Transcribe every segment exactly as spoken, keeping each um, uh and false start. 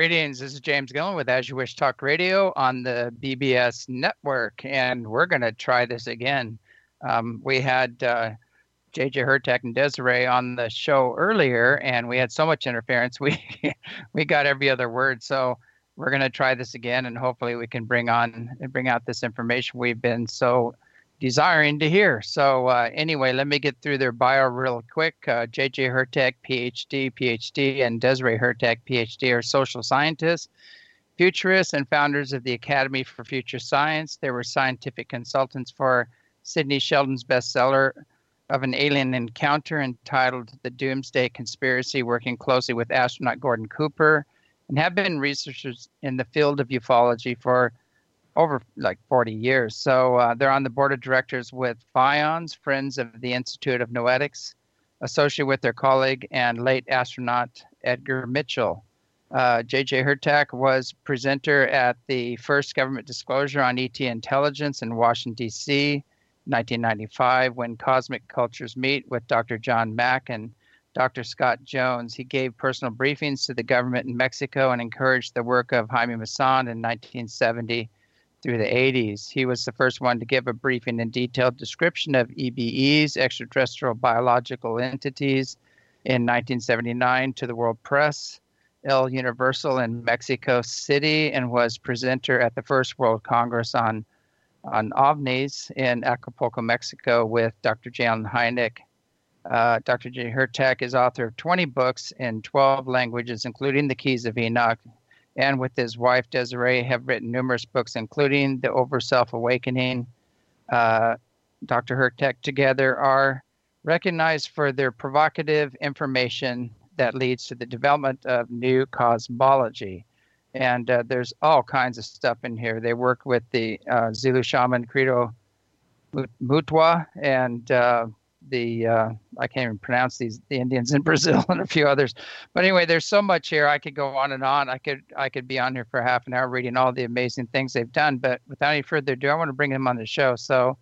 Greetings. This is James Gillen with As You Wish Talk Radio on the B B S network, and we're going to try this again. Um, we had uh, J J Hurtak and Desiree on the show earlier, and we had so much interference, we we got every other word. So we're going to try this again, and hopefully we can bring on and bring out this information we've been so desiring to hear. So uh, anyway, let me get through their bio real quick. Uh, J J Hurtak, PhD, PhD, and Desiree Hurtak, PhD, are social scientists, futurists, and founders of the Academy for Future Science. They were scientific consultants for Sidney Sheldon's bestseller of an alien encounter entitled The Doomsday Conspiracy, working closely with astronaut Gordon Cooper, and have been researchers in the field of ufology for over like forty years. So uh, they're on the board of directors with FIONS, Friends of the Institute of Noetics, associated with their colleague and late astronaut Edgar Mitchell. Uh, J J Hurtak was presenter at the first government disclosure on E T intelligence in Washington, D C, nineteen ninety-five, when Cosmic Cultures Meet with Doctor John Mack and Doctor Scott Jones. He gave personal briefings to the government in Mexico and encouraged the work of Jaime Maussan in nineteen seventy through the eighties. He was the first one to give a briefing and detailed description of E B Es, extraterrestrial biological entities, in nineteen seventy-nine to the World Press, El Universal in Mexico City, and was presenter at the first World Congress on, on OVNIs in Acapulco, Mexico, with Doctor Jan Hynek. Uh, Doctor J. Hurtak is author of twenty books in twelve languages, including The Keys of Enoch, and with his wife, Desiree, have written numerous books, including The Over Self-Awakening. Uh, Doctor Hurtak together are recognized for their provocative information that leads to the development of new cosmology. And uh, there's all kinds of stuff in here. They work with the uh, Zulu shaman Credo Mutwa and uh, the uh, I can't even pronounce these the Indians in Brazil and a few others. But anyway, there's so much here. I could go on and on. I could I could be on here for half an hour reading all the amazing things they've done. But without any further ado, I want to bring them on the show. So,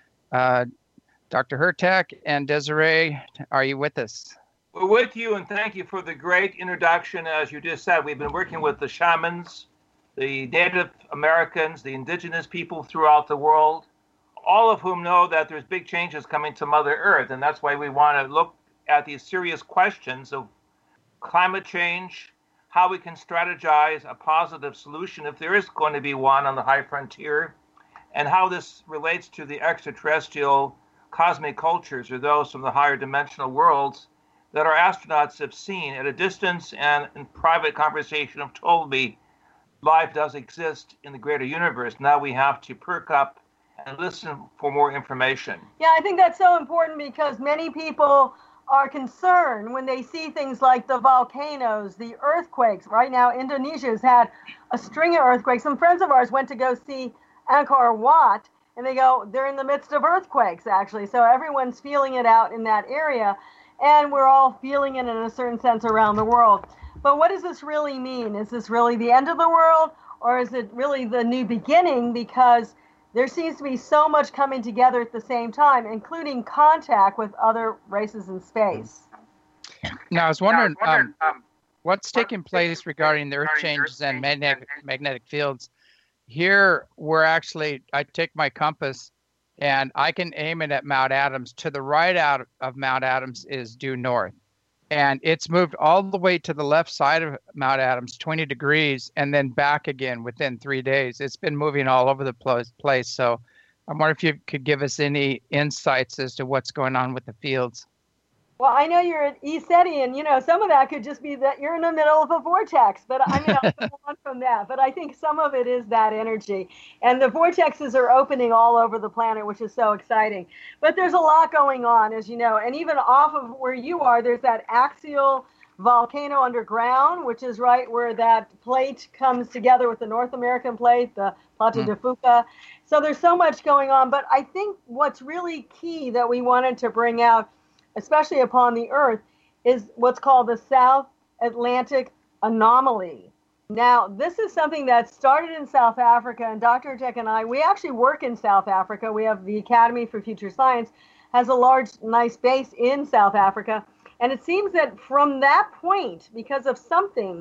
uh, Doctor Hurtak and Desiree, are you with us? We're with you, and thank you for the great introduction. As you just said, we've been working with the shamans, the Native Americans, the indigenous people throughout the world, all of whom know that there's big changes coming to Mother Earth. And that's why we want to look at these serious questions of climate change, how we can strategize a positive solution if there is going to be one on the high frontier, and how this relates to the extraterrestrial cosmic cultures, or those from the higher dimensional worlds that our astronauts have seen at a distance and in private conversation have told me life does exist in the greater universe. Now we have to perk up and listen for more information. Yeah, I think that's so important because many people are concerned when they see things like the volcanoes, the earthquakes. Right now, Indonesia has had a string of earthquakes. Some friends of ours went to go see Angkor Wat, and they go, they're in the midst of earthquakes, actually. So everyone's feeling it out in that area, and we're all feeling it in a certain sense around the world. But what does this really mean? Is this really the end of the world, or is it really the new beginning? Because there seems to be so much coming together at the same time, including contact with other races in space. Now, I was wondering, I was wondering um, um, what's taking place regarding the Earth changes and magnetic, magnetic fields. Here, we're actually, I take my compass, and I can aim it at Mount Adams. To the right out of Mount Adams is due north. And it's moved all the way to the left side of Mount Adams, twenty degrees, and then back again within three days. It's been moving all over the place. So I wonder if you could give us any insights as to what's going on with the fields. Well, I know you're at ECETI, and, you know, some of that could just be that you're in the middle of a vortex. But, I mean, I'll go on from that. But I think some of it is that energy. And the vortexes are opening all over the planet, which is so exciting. But there's a lot going on, as you know. And even off of where you are, there's that axial volcano underground, which is right where that plate comes together with the North American plate, the Plato mm. de Fuca. So there's so much going on. But I think what's really key that we wanted to bring out, especially upon the Earth, is what's called the South Atlantic Anomaly. Now, this is something that started in South Africa, and Doctor Hurtak and I, we actually work in South Africa. We have the Academy for Future Science, has a large, nice base in South Africa, and it seems that from that point, because of something,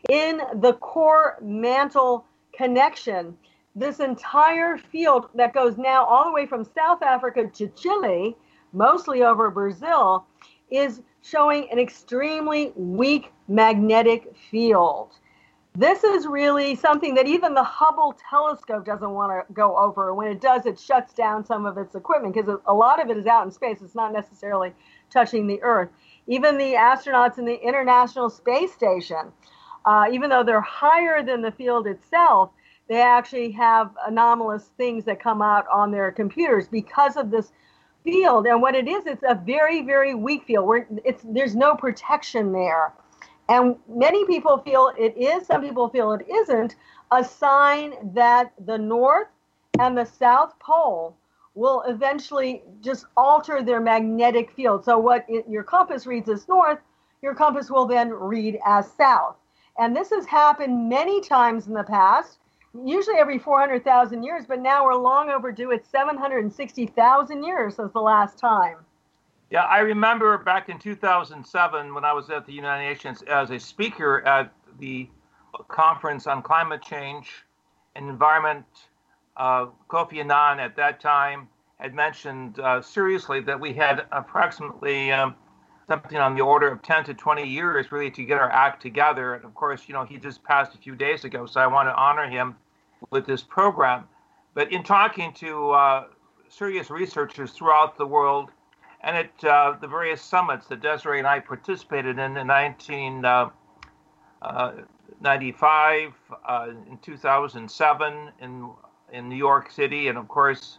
in the core mantle connection, this entire field that goes now all the way from South Africa to Chile, mostly over Brazil, is showing an extremely weak magnetic field. This is really something that even the Hubble telescope doesn't want to go over. When it does, it shuts down some of its equipment because a lot of it is out in space. It's not necessarily touching the Earth. Even the astronauts in the International Space Station, uh, even though they're higher than the field itself, they actually have anomalous things that come out on their computers because of this field. And what it is, it's a very, very weak field where it's there's no protection there. And many people feel it is, some people feel it isn't, a sign that the North and the South Pole will eventually just alter their magnetic field. So what it, your compass reads as north, your compass will then read as south. And this has happened many times in the past, usually every four hundred thousand years, but now we're long overdue. It's seven hundred sixty thousand years since the last time. Yeah, I remember back in two thousand seven when I was at the United Nations as a speaker at the conference on climate change and environment. Uh, Kofi Annan at that time had mentioned uh, seriously that we had approximately um, something on the order of ten to twenty years really to get our act together. And of course, you know, he just passed a few days ago, so I want to honor him with this program. But in talking to uh, serious researchers throughout the world, and at uh, the various summits that Desiree and I participated in in nineteen ninety-five, uh, in two thousand seven in in New York City, and of course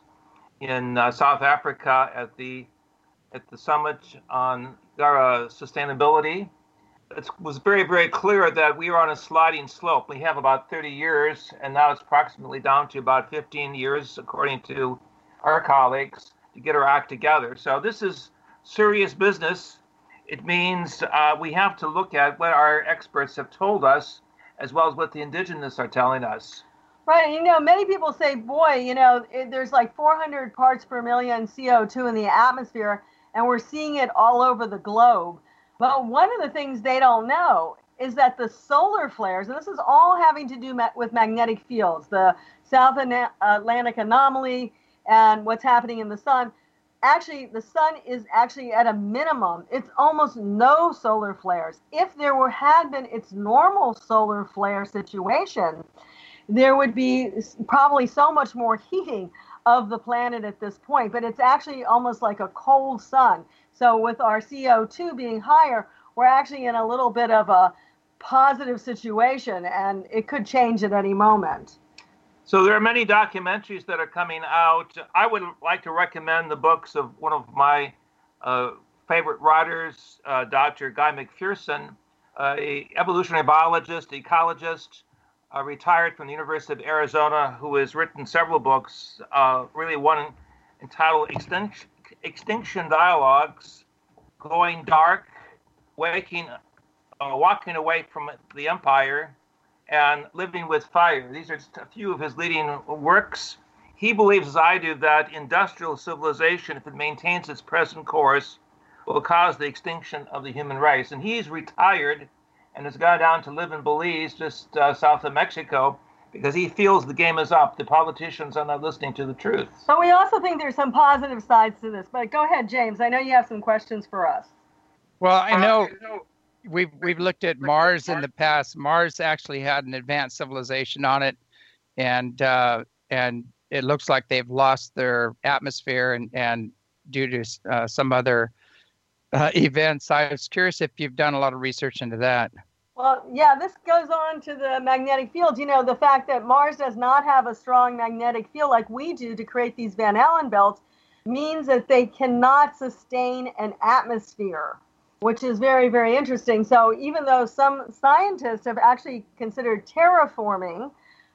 in uh, South Africa at the at the summit on uh, sustainability, it was very, very clear that we are on a sliding slope. We have about thirty years, and now it's approximately down to about fifteen years, according to our colleagues, to get our act together. So this is serious business. It means uh, we have to look at what our experts have told us, as well as what the indigenous are telling us. Right. You know, many people say, boy, you know, it, there's like four hundred parts per million C O two in the atmosphere, and we're seeing it all over the globe. But one of the things they don't know is that the solar flares, and this is all having to do ma- with magnetic fields, the South Atlantic anomaly and what's happening in the sun. Actually, the sun is actually at a minimum. It's almost no solar flares. If there were had been its normal solar flare situation, there would be probably so much more heating of the planet at this point. But it's actually almost like a cold sun. So with our C O two being higher, we're actually in a little bit of a positive situation, and it could change at any moment. So there are many documentaries that are coming out. I would like to recommend the books of one of my uh, favorite writers, uh, Doctor Guy McPherson, uh, an evolutionary biologist, ecologist, uh, retired from the University of Arizona, who has written several books, uh, really one entitled Extinction, Extinction Dialogues, Going Dark, Waking, uh, Walking Away from the Empire, and Living with Fire. These are just a few of his leading works. He believes, as I do, that industrial civilization, if it maintains its present course, will cause the extinction of the human race. And he's retired and has gone down to live in Belize, just uh, south of Mexico, because he feels the game is up. The politicians are not listening to the truth. So we also think there's some positive sides to this. But go ahead, James. I know you have some questions for us. Well, I know we've we've looked at Mars in the past. Mars actually had an advanced civilization on it, and uh, and it looks like they've lost their atmosphere and and due to uh, some other uh, events. I was curious if you've done a lot of research into that. Well, yeah, this goes on to the magnetic field. You know, the fact that Mars does not have a strong magnetic field like we do to create these Van Allen belts means that they cannot sustain an atmosphere, which is very, very interesting. So even though some scientists have actually considered terraforming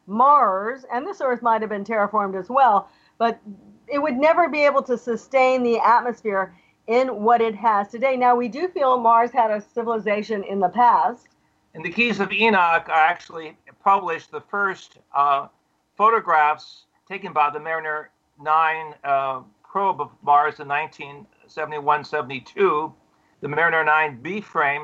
Mars, and this Earth might have been terraformed as well, but it would never be able to sustain the atmosphere in what it has today. Now, we do feel Mars had a civilization in the past. In the Keys of Enoch, I actually published the first uh, photographs taken by the Mariner nine uh, probe of Mars in nineteen seventy-one seventy-two. The Mariner nine B frames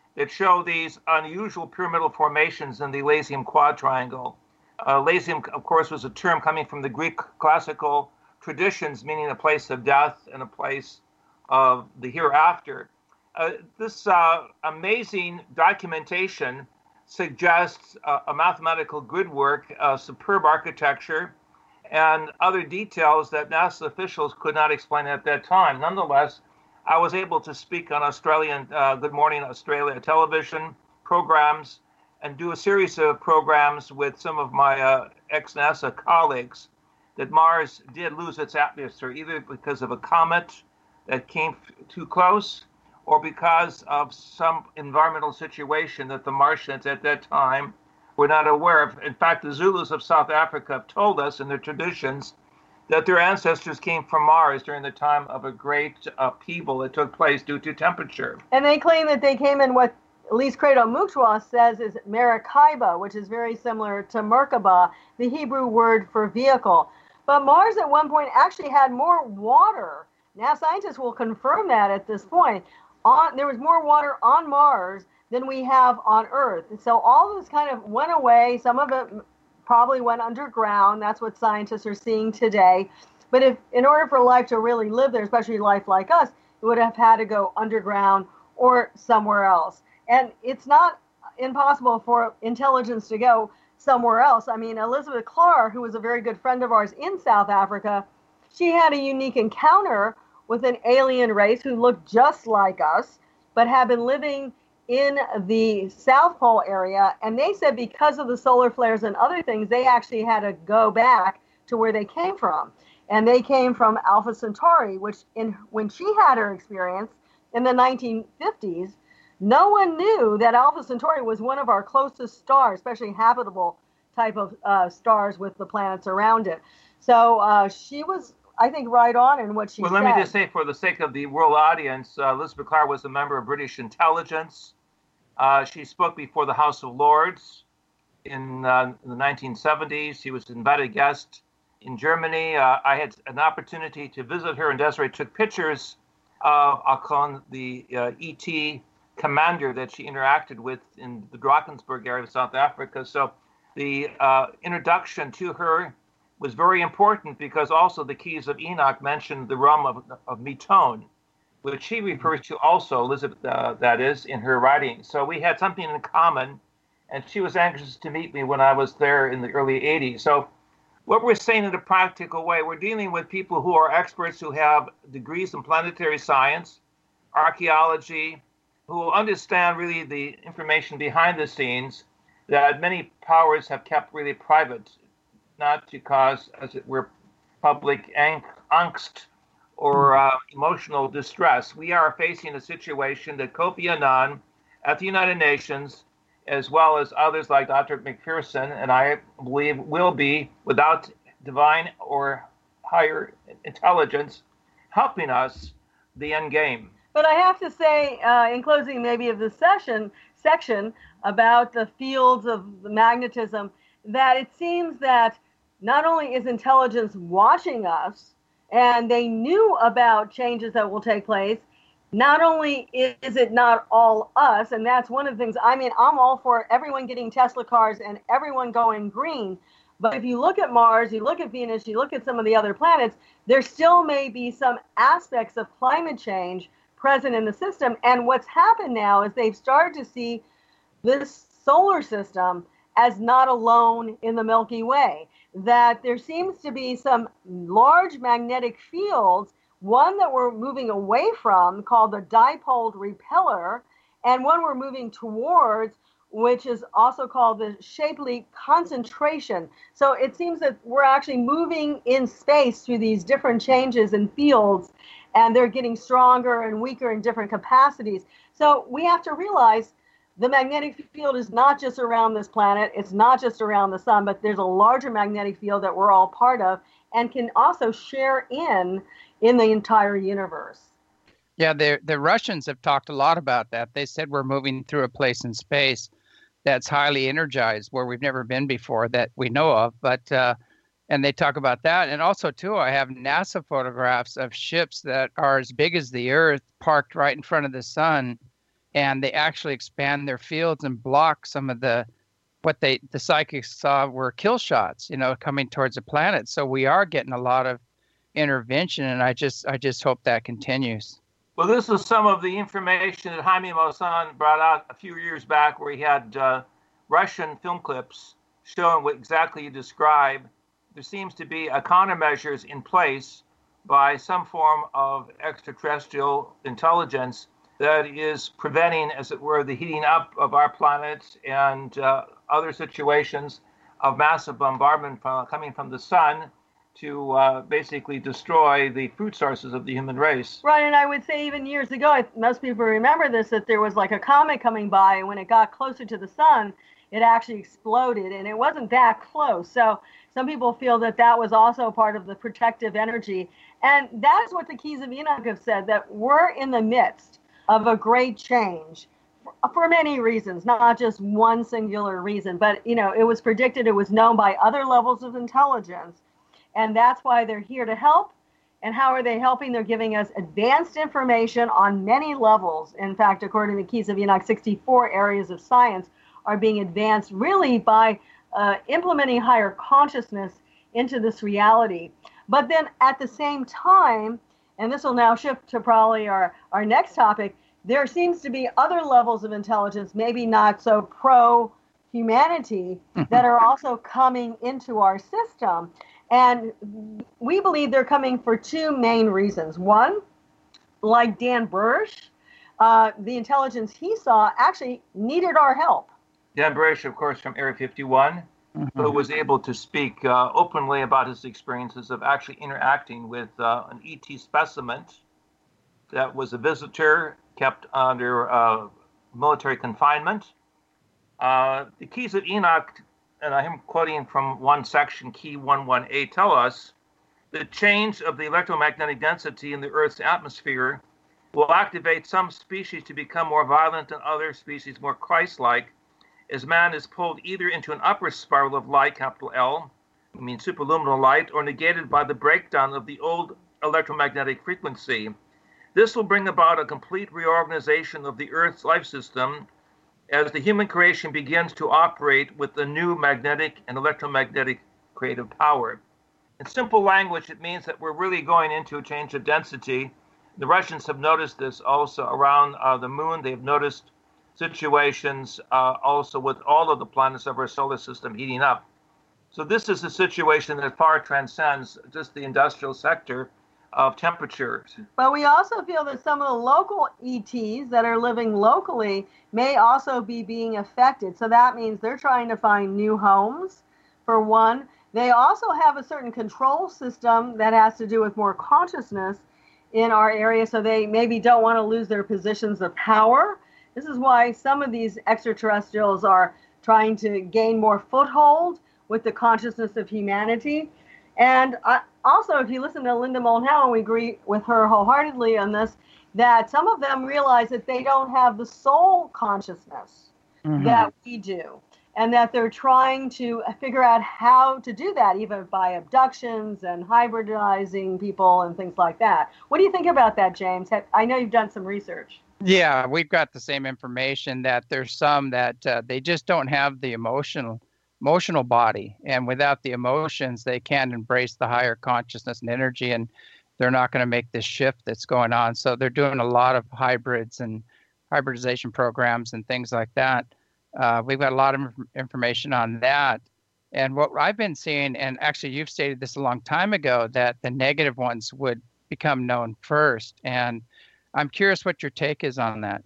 that show these unusual pyramidal formations in the Elysium Quad Triangle. Uh, Elysium, of course, was a term coming from the Greek classical traditions, meaning a place of death and a place of the hereafter. Uh, this uh, amazing documentation suggests uh, a mathematical gridwork, uh, superb architecture, and other details that NASA officials could not explain at that time. Nonetheless, I was able to speak on Australian uh, Good Morning Australia television programs and do a series of programs with some of my uh, ex-NASA colleagues that Mars did lose its atmosphere, either because of a comet that came too close or because of some environmental situation that the Martians at that time were not aware of. In fact, the Zulus of South Africa have told us in their traditions that their ancestors came from Mars during the time of a great upheaval that took place due to temperature. And they claim that they came in what at least Credo Mutwa says is Maracaiba, which is very similar to Merkaba, the Hebrew word for vehicle. But Mars at one point actually had more water. Now scientists will confirm that at this point. On, there was more water on Mars than we have on Earth. So all this kind of went away. Some of it probably went underground. That's what scientists are seeing today. But if, in order for life to really live there, especially life like us, it would have had to go underground or somewhere else. And it's not impossible for intelligence to go somewhere else. I mean, Elizabeth Clark, who was a very good friend of ours in South Africa, she had a unique encounter with an alien race who looked just like us, but had been living in the South Pole area. And they said because of the solar flares and other things, they actually had to go back to where they came from. And they came from Alpha Centauri, which in when she had her experience in the nineteen fifties, no one knew that Alpha Centauri was one of our closest stars, especially habitable type of uh, stars with the planets around it. So uh, she was, I think, right on in what she well, said. Well, let me just say, for the sake of the world audience, uh, Elizabeth Clark was a member of British intelligence. Uh, she spoke before the House of Lords in, uh, in the nineteen seventies. She was an invited guest in Germany. Uh, I had an opportunity to visit her, and Desiree took pictures of, I'll call the uh, E T commander that she interacted with in the Drakensberg area of South Africa. So the uh, introduction to her was very important because also the Keys of Enoch mentioned the realm of, of Metone, which she refers to also, Elizabeth, uh, that is, in her writing. So we had something in common, and she was anxious to meet me when I was there in the early eighties. So what we're saying in a practical way, we're dealing with people who are experts who have degrees in planetary science, archaeology, who will understand really the information behind the scenes that many powers have kept really private, not to cause, as it were, public ang- angst or uh, emotional distress. We are facing a situation that Kofi Annan at the United Nations, as well as others like Doctor McPherson, and I believe will be, without divine or higher intelligence, helping us the end game. But I have to say, uh, in closing maybe of the session section about the fields of the magnetism, that it seems that not only is intelligence watching us, and they knew about changes that will take place, not only is it not all us, and that's one of the things, I mean, I'm all for everyone getting Tesla cars and everyone going green, but if you look at Mars, you look at Venus, you look at some of the other planets, there still may be some aspects of climate change present in the system. And what's happened now is they've started to see this solar system as not alone in the Milky Way, that there seems to be some large magnetic fields, one that we're moving away from called the dipole repeller, and one we're moving towards, which is also called the Shapley concentration. So it seems that we're actually moving in space through these different changes in fields, and they're getting stronger and weaker in different capacities. So we have to realize the magnetic field is not just around this planet, it's not just around the sun, but there's a larger magnetic field that we're all part of and can also share in in the entire universe. Yeah, the the Russians have talked a lot about that. They said we're moving through a place in space that's highly energized, where we've never been before that we know of. But uh, and they talk about that. And also, too, I have NASA photographs of ships that are as big as the Earth parked right in front of the sun. and they actually expand their fields and block some of the what they the psychics saw were kill shots, you know, coming towards the planet. So we are getting a lot of intervention, and I just I just hope that continues. Well, this is some of the information that Jaime Maussan brought out a few years back, where he had uh, Russian film clips showing what exactly you describe. There seems to be a countermeasures in place by some form of extraterrestrial intelligence that is preventing, as it were, the heating up of our planet and uh, other situations of massive bombardment from, coming from the sun to uh, basically destroy the food sources of the human race. Right, and I would say even years ago, most people remember this, that there was like a comet coming by, and when it got closer to the sun, it actually exploded, and it wasn't that close. So some people feel that that was also part of the protective energy. And that is what the Keys of Enoch have said, that we're in the midst of a great change for, for many reasons, not just one singular reason. But, you know, it was predicted, it was known by other levels of intelligence. And that's why they're here to help. And how are they helping? They're giving us advanced information on many levels. In fact, according to the Keys of Enoch, sixty-four areas of science are being advanced really by uh, implementing higher consciousness into this reality. But then at the same time, and this will now shift to probably our, our next topic, there seems to be other levels of intelligence, maybe not so pro-humanity, that are also coming into our system. And we believe they're coming for two main reasons. One, like Dan Bursch, uh, the intelligence he saw actually needed our help. Dan Bursch, of course, from Area fifty-one, mm-hmm. who was able to speak uh, openly about his experiences of actually interacting with uh, an E T specimen that was a visitor kept under uh, military confinement. Uh, the Keys of Enoch, and I'm quoting from one section, Key one one eight, tell us the change of the electromagnetic density in the Earth's atmosphere will activate some species to become more violent and other species more Christ-like, as man is pulled either into an upward spiral of light, capital L, I mean superluminal light, or negated by the breakdown of the old electromagnetic frequency. This will bring about a complete reorganization of the Earth's life system as the human creation begins to operate with the new magnetic and electromagnetic creative power. In simple language, it means that we're really going into a change of density. The Russians have noticed this also around uh, the moon. They've noticed situations uh, also with all of the planets of our solar system heating up. So this is a situation that far transcends just the industrial sector of temperatures. But we also feel that some of the local E Ts that are living locally may also be being affected. So that means they're trying to find new homes, for one. They also have a certain control system that has to do with more consciousness in our area, so they maybe don't want to lose their positions of power. This is why some of these extraterrestrials are trying to gain more foothold with the consciousness of humanity. And uh, also, if you listen to Linda Moulton, we agree with her wholeheartedly on this, that some of them realize that they don't have the soul consciousness mm-hmm. that we do, and that they're trying to figure out how to do that, even by abductions and hybridizing people and things like that. What do you think about that, James? I know you've done some research. Yeah, we've got the same information that there's some that uh, they just don't have the emotional emotional body, and without the emotions, they can't embrace the higher consciousness and energy, and they're not going to make this shift that's going on. So they're doing a lot of hybrids and hybridization programs and things like that. Uh, we've got a lot of inf- information on that. And what I've been seeing, and actually you've stated this a long time ago, that the negative ones would become known first. And I'm curious what your take is on that.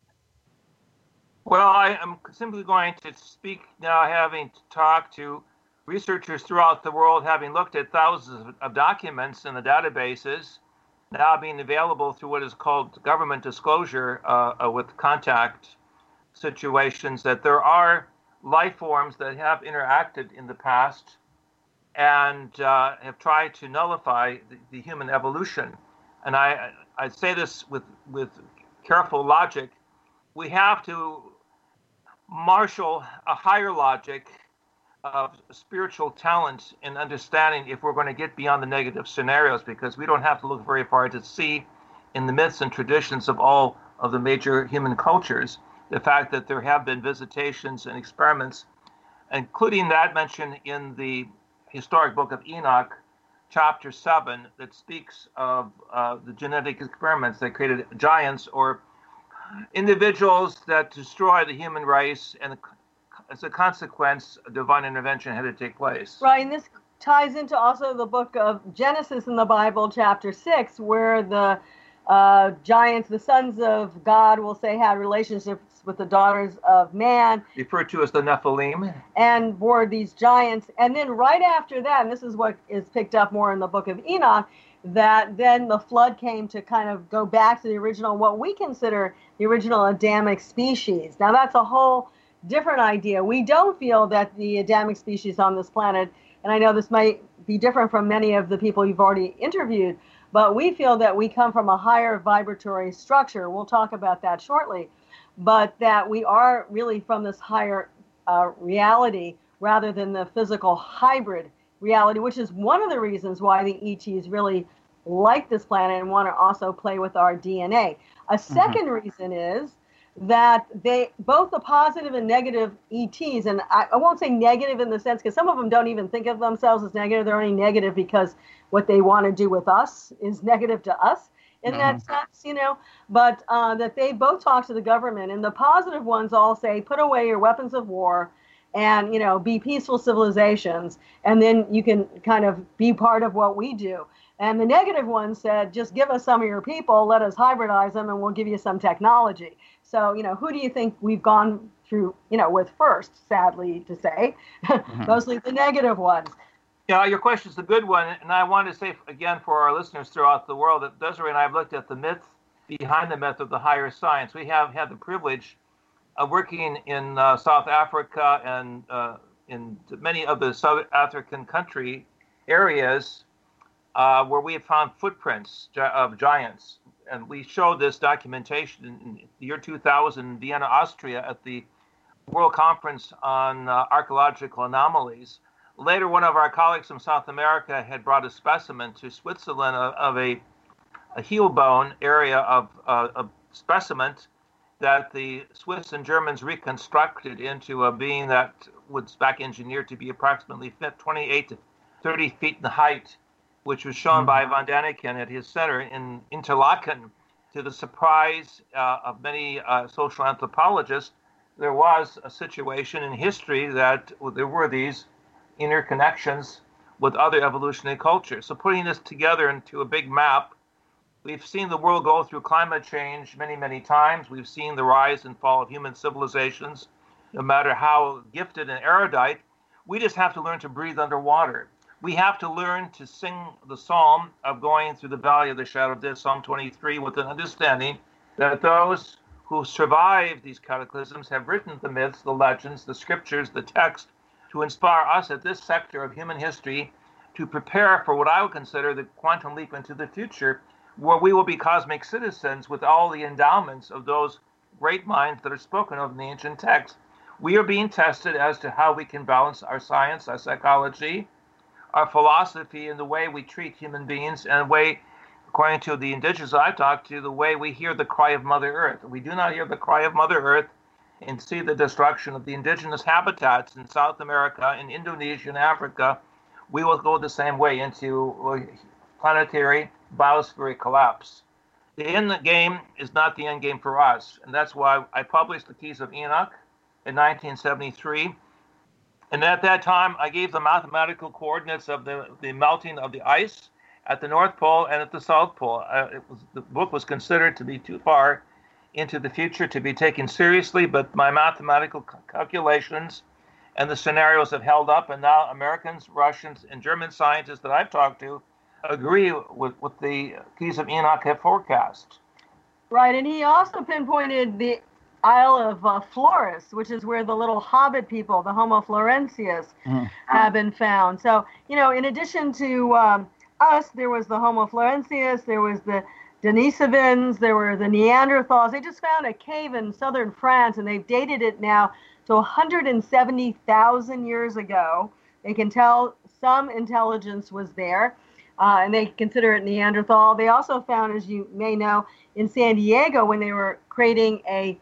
Well, I am simply going to speak now, having talked to researchers throughout the world, having looked at thousands of documents in the databases, now being available through what is called government disclosure uh, with contact situations, that there are life forms that have interacted in the past and uh, have tried to nullify the, the human evolution. And I, I say this with, with careful logic. We have to marshal a higher logic of spiritual talent and understanding if we're going to get beyond the negative scenarios, because we don't have to look very far to see in the myths and traditions of all of the major human cultures the fact that there have been visitations and experiments, including that mentioned in the historic book of Enoch, chapter seven, that speaks of uh, the genetic experiments that created giants or individuals that destroy the human race, and as a consequence, divine intervention had to take place. Right, and this ties into also the book of Genesis in the Bible, chapter six, where the uh, giants, the sons of God, we'll say, had relationships with the daughters of man. Referred to as the Nephilim. And bore these giants. And then right after that, and this is what is picked up more in the book of Enoch, that then the flood came to kind of go back to the original, what we consider the original Adamic species. Now that's a whole different idea. We don't feel that the Adamic species on this planet, and I know this might be different from many of the people you've already interviewed, but we feel that we come from a higher vibratory structure. We'll talk about that shortly. But that we are really from this higher uh, reality rather than the physical hybrid reality, which is one of the reasons why the E Ts really like this planet and want to also play with our D N A. A second mm-hmm. reason is that they, both the positive and negative E Ts, and I, I won't say negative in the sense, because some of them don't even think of themselves as negative. They're only negative because what they want to do with us is negative to us. In mm-hmm. that sense, you know, but uh, that they both talk to the government, and the positive ones all say, put away your weapons of war and, you know, be peaceful civilizations, and then you can kind of be part of what we do. And the negative ones said, just give us some of your people, let us hybridize them, and we'll give you some technology. So, you know, who do you think we've gone through, you know, with first, sadly to say? Mm-hmm. Mostly the negative ones. Yeah, your question is a good one, and I want to say again for our listeners throughout the world that Desiree and I have looked at the myth behind the myth of the higher science. We have had the privilege of working in uh, South Africa and uh, in many of the South African country areas uh, where we have found footprints of giants, and we showed this documentation in the year two thousand in Vienna, Austria, at the World Conference on uh, Archaeological Anomalies. Later, one of our colleagues from South America had brought a specimen to Switzerland of, of a, a heel bone area of uh, a specimen that the Swiss and Germans reconstructed into a being that was back engineered to be approximately twenty-eight to thirty feet in height, which was shown mm-hmm. by Von Daniken at his center in Interlaken. To the surprise uh, of many uh, social anthropologists, there was a situation in history that there were these interconnections with other evolutionary cultures. So putting this together into a big map, we've seen the world go through climate change many, many times. We've seen the rise and fall of human civilizations, no matter how gifted and erudite. We just have to learn to breathe underwater. We have to learn to sing the psalm of going through the valley of the shadow of death, Psalm twenty-three, with an understanding that those who survived these cataclysms have written the myths, the legends, the scriptures, the text, to inspire us at this sector of human history to prepare for what I would consider the quantum leap into the future, where we will be cosmic citizens with all the endowments of those great minds that are spoken of in the ancient texts. We are being tested as to how we can balance our science, our psychology, our philosophy, and the way we treat human beings, and the way, according to the indigenous I've talked to, the way we hear the cry of Mother Earth. If we do not hear the cry of Mother Earth and see the destruction of the indigenous habitats in South America, in Indonesia, and Africa, we will go the same way into planetary biospheric collapse. The end game is not the end game for us, and that's why I published the Keys of Enoch in nineteen seventy-three. And at that time, I gave the mathematical coordinates of the, the melting of the ice at the North Pole and at the South Pole. Uh, it was, the book was considered to be too far into the future to be taken seriously, but my mathematical calculations and the scenarios have held up, and now Americans, Russians, and German scientists that I've talked to agree with what the Keys of Enoch have forecast. Right, and he also pinpointed the Isle of uh, Flores, which is where the little hobbit people, the Homo florensis, mm. have been found. So, you know, in addition to um, us, there was the Homo florensis, there was the Denisovans, there were the Neanderthals. They just found a cave in southern France, and they've dated it now to one hundred seventy thousand years ago. They can tell some intelligence was there, uh, and they consider it Neanderthal. They also found, as you may know, in San Diego, when they were creating a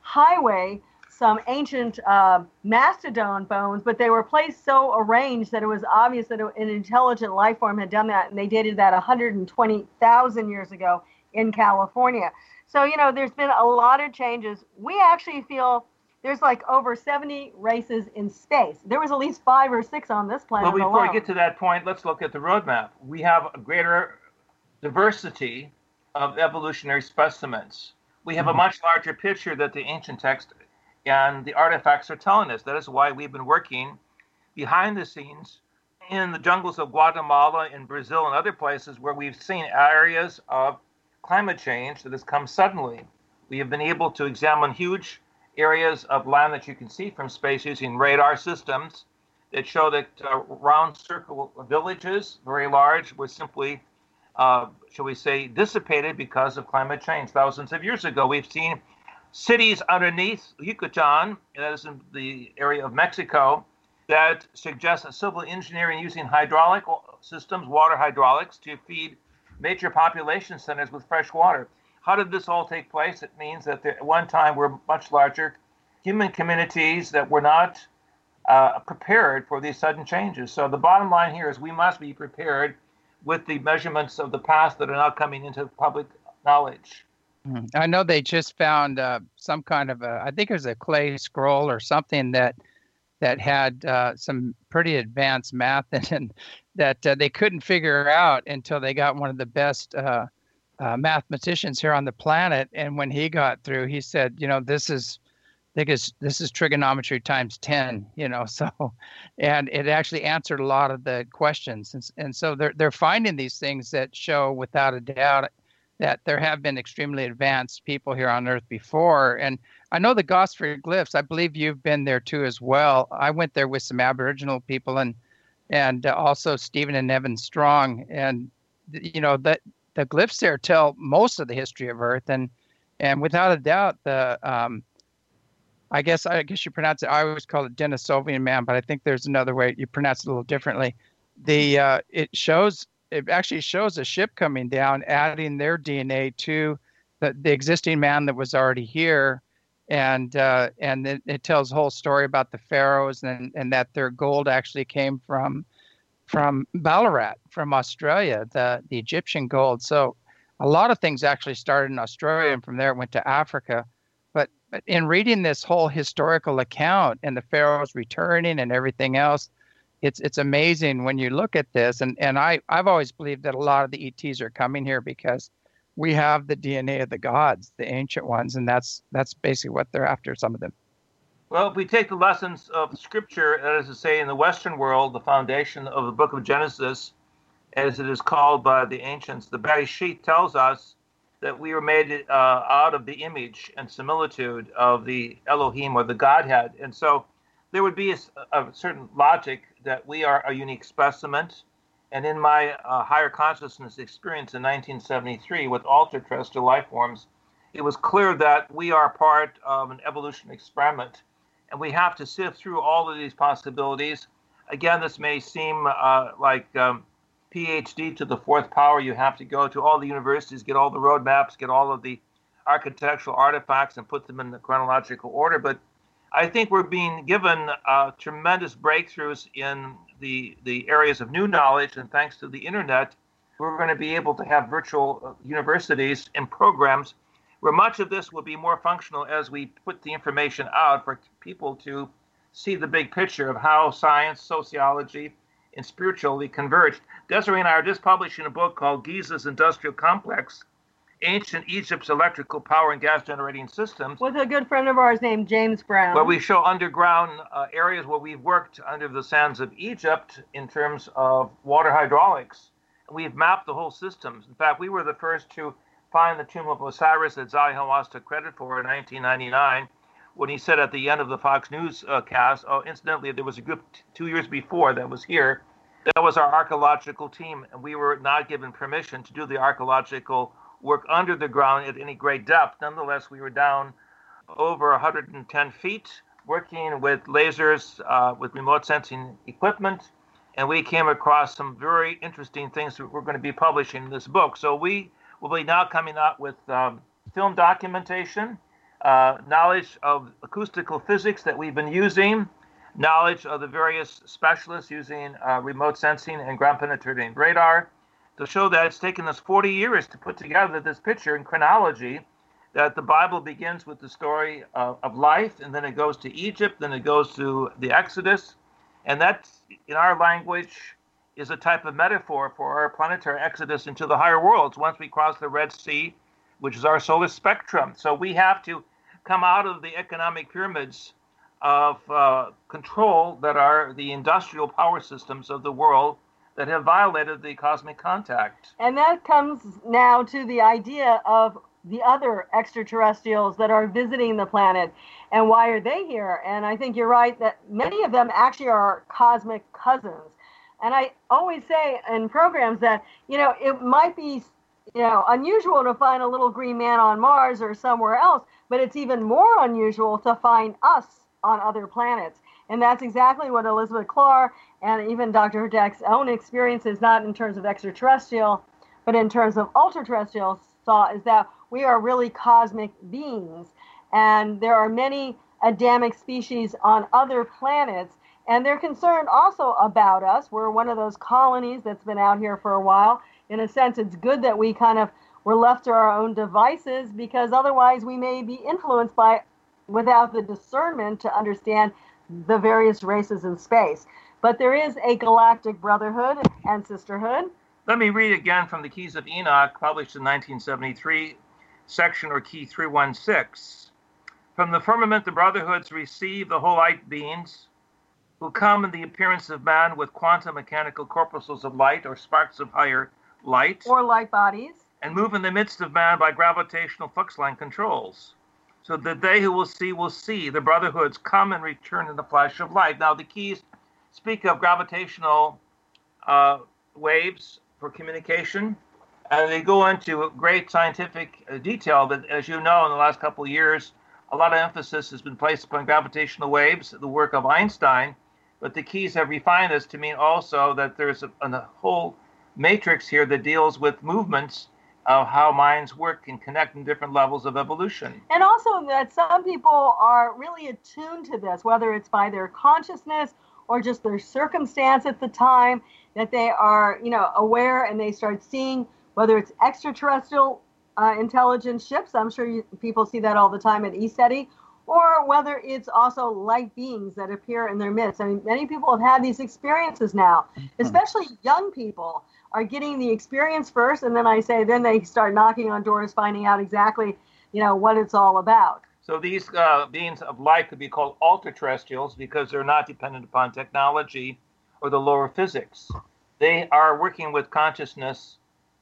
highway some ancient uh, mastodon bones, but they were placed so arranged that it was obvious that an intelligent life form had done that, and they dated that one hundred twenty thousand years ago in California. So, you know, there's been a lot of changes. We actually feel there's like over seventy races in space. There was at least five or six on this planet. Well, before alone. we get to that point, let's look at the roadmap. We have a greater diversity of evolutionary specimens. We have a much larger picture that the ancient text and the artifacts are telling us. That is why we've been working behind the scenes in the jungles of Guatemala, in Brazil, and other places where we've seen areas of climate change that has come suddenly. We have been able to examine huge areas of land that you can see from space using radar systems that show that uh, round circle villages, very large, were simply, uh, shall we say, dissipated because of climate change thousands of years ago. We've seen cities underneath Yucatan, that is in the area of Mexico, that suggest civil engineering using hydraulic systems, water hydraulics, to feed major population centers with fresh water. How did this all take place? It means that there, at one time were much larger human communities that were not uh, prepared for these sudden changes. So the bottom line here is we must be prepared with the measurements of the past that are now coming into public knowledge. I know they just found uh, some kind of a, I think it was a clay scroll or something that that had uh, some pretty advanced math and that uh, they couldn't figure out until they got one of the best uh, uh, mathematicians here on the planet. And when he got through, he said, you know, this is, I think it's, this is trigonometry times ten, you know, so, and it actually answered a lot of the questions. And, and so they're, they're finding these things that show without a doubt that there have been extremely advanced people here on Earth before. And I know the Gosford Glyphs, I believe you've been there too as well. I went there with some Aboriginal people and and uh, also Stephen and Evan Strong. And, you know, that the glyphs there tell most of the history of Earth. And and without a doubt, the um, I guess I guess you pronounce it, I always call it Denisovian man, but I think there's another way you pronounce it a little differently. The uh, it shows It actually shows a ship coming down, adding their D N A to the, the existing man that was already here. And uh, and it, it tells a whole story about the pharaohs and, and that their gold actually came from from Ballarat, from Australia, the, the Egyptian gold. So a lot of things actually started in Australia, and from there it went to Africa. But, but in reading this whole historical account and the pharaohs returning and everything else, It's it's amazing when you look at this, and, and I, I've always believed that a lot of the E Ts are coming here because we have the D N A of the gods, the ancient ones, and that's that's basically what they're after, some of them. Well, if we take the lessons of Scripture, that is to say, in the Western world, the foundation of the book of Genesis, as it is called by the ancients, the Bereshit tells us that we were made uh, out of the image and similitude of the Elohim, or the Godhead. And so there would be a, a certain logic that we are a unique specimen. And in my uh, higher consciousness experience in nineteen seventy-three with ultra-terrestrial life forms, it was clear that we are part of an evolution experiment. And we have to sift through all of these possibilities. Again, this may seem uh, like um, PhD to the fourth power. You have to go to all the universities, get all the roadmaps, get all of the architectural artifacts and put them in the chronological order. But I think we're being given uh, tremendous breakthroughs in the, the areas of new knowledge, and thanks to the internet, we're going to be able to have virtual universities and programs where much of this will be more functional as we put the information out for people to see the big picture of how science, sociology, and spirituality converge. Desiree and I are just publishing a book called Giza's Industrial Complex, Ancient Egypt's Electrical Power and Gas Generating Systems. With a good friend of ours named James Brown. Where we show underground uh, areas where we've worked under the sands of Egypt in terms of water hydraulics. We've mapped the whole systems. In fact, we were the first to find the tomb of Osiris that Zahi Hawass took credit for in nineteen ninety-nine, when he said at the end of the Fox News uh, cast, oh, incidentally, there was a group t- two years before that was here. That was our archaeological team, and we were not given permission to do the archaeological work under the ground at any great depth. Nonetheless, we were down over one hundred ten feet, working with lasers, uh, with remote sensing equipment, and we came across some very interesting things that we're going to be publishing in this book. So we will be now coming out with um, film documentation. uh, knowledge of acoustical physics that we've been using, knowledge of the various specialists using uh, remote sensing and ground-penetrating radar, to show that it's taken us forty years to put together this picture in chronology, that the Bible begins with the story of, of life, and then it goes to Egypt, then it goes to the Exodus, and that, in our language, is a type of metaphor for our planetary exodus into the higher worlds once we cross the Red Sea, which is our solar spectrum. So we have to come out of the economic pyramids of uh, control that are the industrial power systems of the world that have violated the cosmic contact. And that comes now to the idea of the other extraterrestrials that are visiting the planet, and why are they here? And I think you're right that many of them actually are cosmic cousins. And I always say in programs that, you know, it might be, you know, unusual to find a little green man on Mars or somewhere else, but it's even more unusual to find us on other planets. And that's exactly what Elizabeth Clark and even Doctor Hurtak's own experiences, not in terms of extraterrestrial, but in terms of ultra-terrestrial, saw, is that we are really cosmic beings. And there are many Adamic species on other planets, and they're concerned also about us. We're one of those colonies that's been out here for a while. In a sense, it's good that we kind of were left to our own devices, because otherwise we may be influenced by, without the discernment to understand the various races in space. But there is a galactic brotherhood and sisterhood. Let me read again from the Keys of Enoch, published in nineteen seventy-three, section or key three one six. From the firmament the brotherhoods receive the holite beings, who come in the appearance of man with quantum mechanical corpuscles of light or sparks of higher light, or light bodies, and move in the midst of man by gravitational flux line controls, so that they who will see will see the brotherhoods come and return in the flash of light. Now, the keys speak of gravitational uh, waves for communication, and they go into great scientific uh, detail. But as you know, in the last couple of years, a lot of emphasis has been placed upon gravitational waves, the work of Einstein. But the keys have refined this to mean also that there's a, a whole matrix here that deals with movements of how minds work and connect in different levels of evolution. And also that some people are really attuned to this, whether it's by their consciousness or just their circumstance at the time, that they are, you know, aware, and they start seeing whether it's extraterrestrial uh, intelligence ships. I'm sure you, people see that all the time at ECETI, or whether it's also light beings that appear in their midst. I mean, many people have had these experiences now, especially young people are getting the experience first, and then I say, then they start knocking on doors, finding out exactly, you know, what it's all about. So these uh, beings of light could be called ultra-terrestrials because they're not dependent upon technology or the lower physics. They are working with consciousness,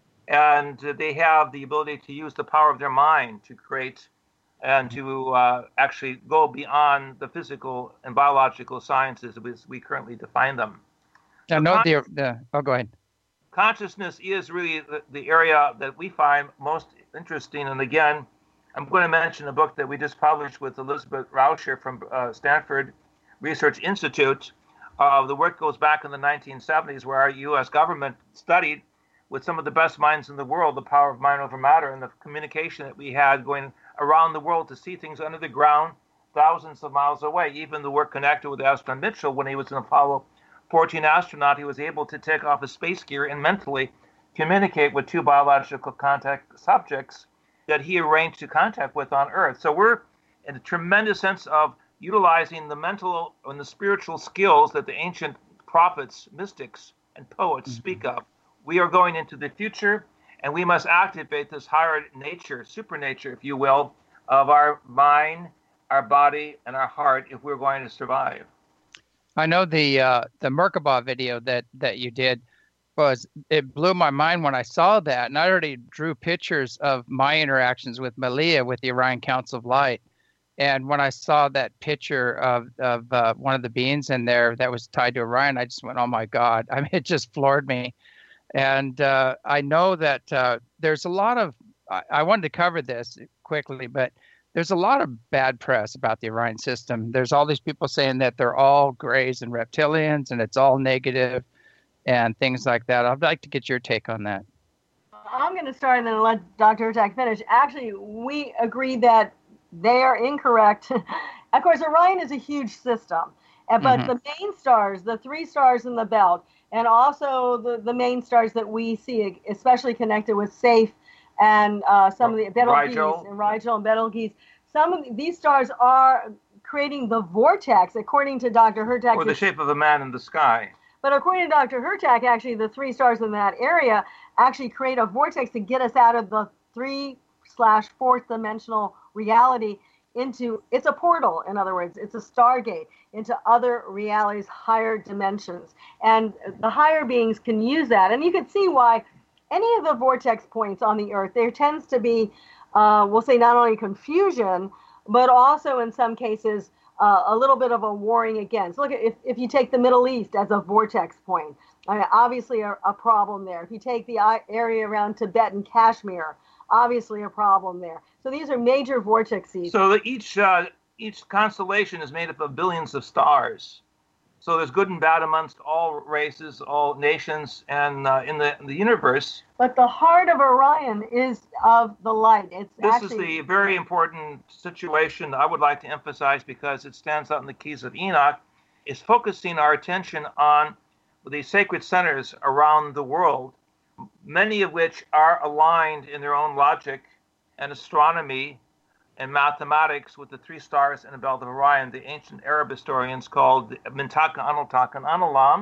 and they have the ability to use the power of their mind to create and to uh, actually go beyond the physical and biological sciences as we currently define them. I So know con- the, the, oh, go ahead. consciousness is really the, the area that we find most interesting. And again, I'm going to mention a book that we just published with Elizabeth Rauscher from uh, Stanford Research Institute. Uh, the work goes back in the nineteen seventies, where our U S government studied with some of the best minds in the world the power of mind over matter and the communication that we had going around the world to see things under the ground thousands of miles away. Even the work connected with astronaut Mitchell, when he was an Apollo fourteen astronaut, he was able to take off his space gear and mentally communicate with two biological contact subjects that he arranged to contact with on Earth. So we're in a tremendous sense of utilizing the mental and the spiritual skills that the ancient prophets, mystics, and poets mm-hmm. speak of. We are going into the future, and we must activate this higher nature, supernature, if you will, of our mind, our body, and our heart if we're going to survive. I know the uh, the Merkabah video that, that you did was, it blew my mind when I saw that, and I already drew pictures of my interactions with Malia with the Orion Council of Light. And when I saw that picture of, of uh, one of the beings in there that was tied to Orion, I just went, oh my God. I mean, it just floored me. And uh, I know that uh, there's a lot of, I, I wanted to cover this quickly, but there's a lot of bad press about the Orion system. There's all these people saying that they're all grays and reptilians and it's all negative and things like that. I'd like to get your take on that. I'm going to start and then let Doctor Hurtak finish. Actually, we agree that they are incorrect. Of course, Orion is a huge system, but mm-hmm. the main stars, the three stars in the belt, and also the, the main stars that we see, especially connected with SAFE and uh, some of the Betelgeuse and Rigel and Betelgeuse, some of the, these stars are creating the vortex, according to Doctor Hurtak. Or the shape of a man in the sky. But according to Doctor Hurtak, actually, the three stars in that area actually create a vortex to get us out of the three slash fourth dimensional reality into, it's a portal, in other words, it's a stargate into other realities, higher dimensions. And the higher beings can use that. And you can see why any of the vortex points on the Earth, there tends to be, uh, we'll say, not only confusion, but also in some cases, uh, a little bit of a warring against. Look, if, if you take the Middle East as a vortex point, I mean, obviously a, a problem there. If you take the area around Tibet and Kashmir, obviously a problem there. So these are major vortexes. So the, each uh, each constellation is made up of billions of stars. So there's good and bad amongst all races, all nations, and uh, in the in the universe. But the heart of Orion is of the light. It's this actually, is the very important situation I would like to emphasize because it stands out in the Keys of Enoch. Is focusing our attention on the sacred centers around the world, many of which are aligned in their own logic and astronomy and mathematics with the three stars in the belt of Orion. The ancient Arab historians called Mintaka, Aniltak, and Anilam,